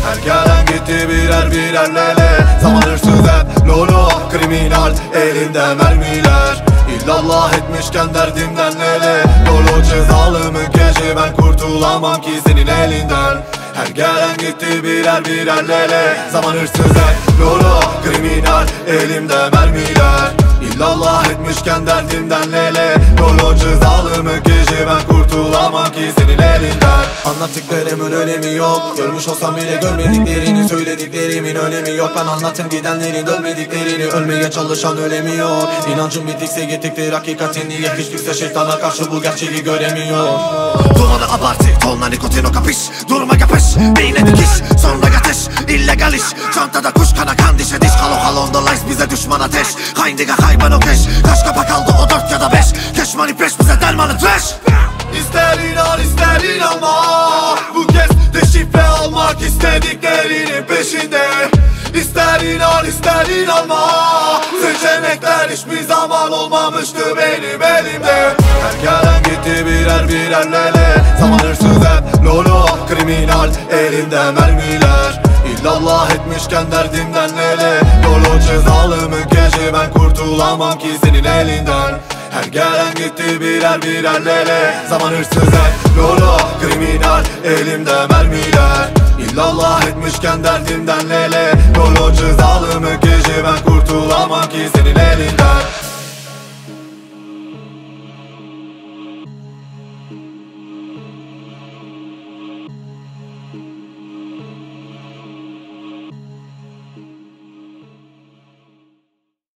Her gelen gitti birer birer lele. Zaman hırsız hep lolo, kriminal elinde mermiler. İllallah etmişken derdimden lele. Lolo cezalı mülteci, ben kurtulamam ki senin elinden. Her gelen gitti birer birer lele. Zaman hırsız hep lolo, kriminal elimde mermiler. İllallah etmişken derdimden lele. Lolo cezalı mülteci, ben kurtulamam ki senin elinden. Anlattıklarımın önemi yok. Görmüş olsam bile görmediklerini, söylediklerimin önemi yok. Ben anlattım gidenlerin dönmediklerini, ölmeye çalışan ölemiyor. İnancım bittikse gittiktir hakikatin, niye hiç kimse şeytana karşı bu gerçeği göremiyor. Dumanı abartı, tonla nikotin o kapış. Duruma yapış, beyne dikiş, sonra yatış. İllegal iş, çantada kuş kana kan dişe diş. Halo halo on the lights, bize düşman ateş. Hayndiga hayvan o keş, kaç kapa kaldı o 4 ya da 5. Keşmani peş, bize dermanı trash. İster inan ister inanma, bu kez deşifre almak istediklerinin peşinde. İster inan ister inanma, seçenekler hiçbir zaman olmamıştı benim elimde. Her gelen gitti birer birer lele. Zaman hırsız hep lolo, kriminal elinde mermiler. İllallah etmişken derdimden lele. Lolo cezalı mülteci, ben kurtulamam ki senin elinden. Her gelen gitti birer birer lele. Zaman hırsız hep lolo, kriminal elimde mermiler. İllallah etmişken derdimden lele. Lolo cezalı mülteci, ben kurtulamam ki senin elinden.